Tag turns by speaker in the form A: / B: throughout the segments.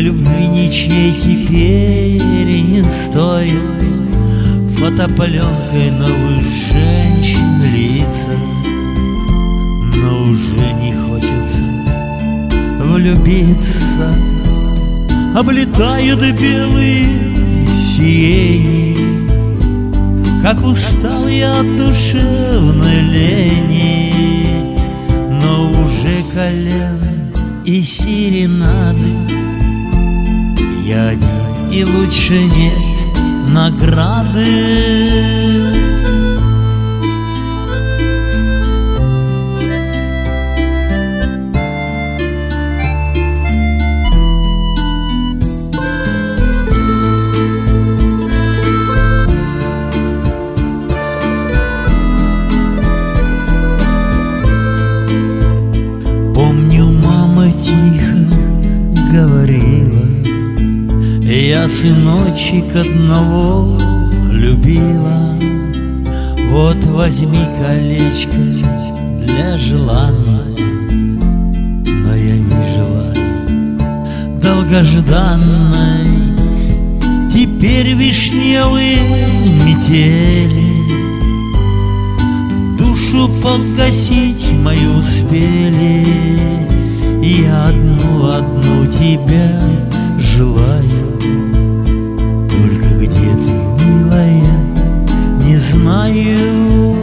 A: любви ничьей теперь не стою. Фотопленкой новых женщин лица, но уже не хочется влюбиться. Облетают белые сирени, как устал я от душевной лени. Но уже колен и серенады, я один и лучше нет награды. Помню, мама тихо говорила: я сыночек одного любила. Вот возьми колечко для желанной, но я не желаю долгожданной. Теперь вишневые метели душу погасить мою успели. Я одну тебя желаю, только где ты, милая, не знаю.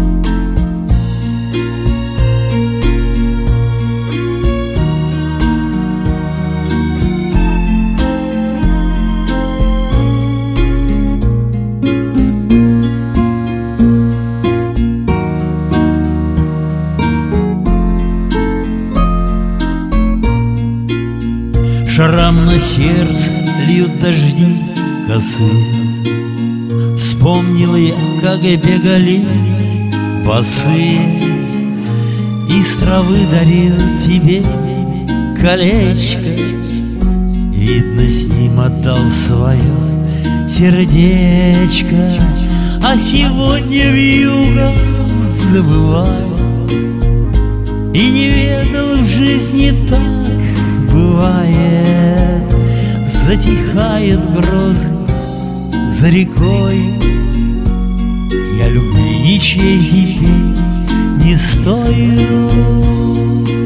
A: Шрам на сердце льют дожди косые. Вспомнил я, как бегали босые. Из травы дарил тебе колечко, видно, с ним отдал свое сердечко. А сегодня вьюга забываю, и не ведал в жизни так бывает. Затихают грозы за рекой, я любви ничьей теперь не стою.